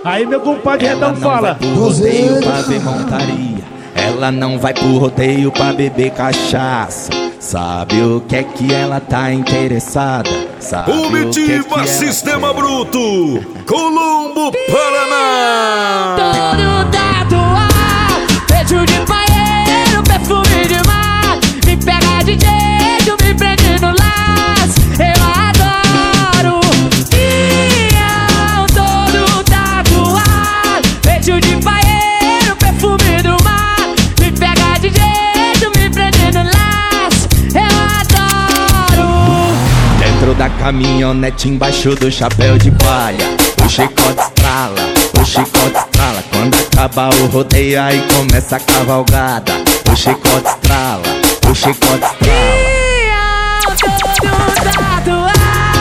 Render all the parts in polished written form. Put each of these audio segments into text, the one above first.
Aí meu compadre Redão fala: pro rodeio pra ver montaria. Ela não vai pro rodeio pra beber cachaça. Sabe o que é que ela tá interessada? Sabe Comitiva Sistema Bruto, Colombo, Paraná. Todo tatuado, beijo de banheiro, perfume de mar. Me pega de jeito, me prende no laço. Eu adoro. Eu todo tatuado, beijo de banheiro, perfume do mar. Me pega de jeito, me prende no laço. Eu adoro. Dentro da caminhonete, embaixo do chapéu de palha, o chicote estrala, o chicote estrala. Quando acaba o rodeio, aí começa a cavalgada. O chicote estrala, o chicote estrala. Todo tatuado.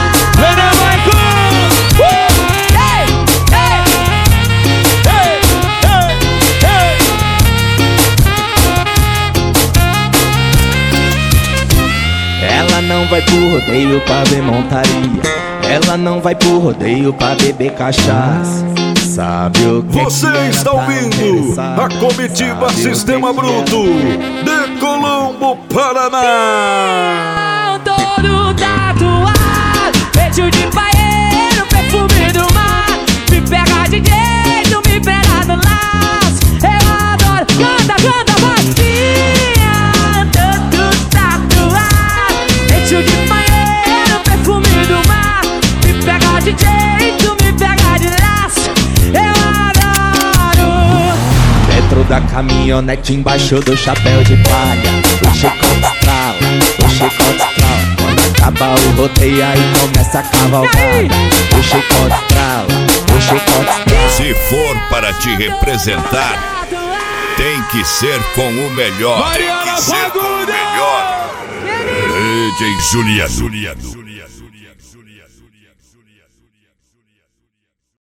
Ela não vai pro rodeio pra ver montaria. Ela não vai pro rodeio pra beber cachaça. Sabe o que Você que está ela tá ouvindo interessada? a Comitiva Sabe o Sistema que que Bruto ela de Colombo, Paraná. Todo tatuado, beijo de banheiro, perfume do mar. Me pega de jeito, me pega no laço. Eu adoro. Canta, canta, vacia. Todo tatuado, beijo de banheiro, perfume do mar. Me pega de jeito, me pega de laço. Eu adoro. Dentro da caminhonete, embaixo do chapéu de palha, o chicote estrala, o chicote estrala. Quando acaba o rodeio, aí começa a cavalgada. O chicote estrala, o chicote estrala. Se for para te representar, tem que ser com o melhor. Tem que ser com o melhor. DJ Juliano.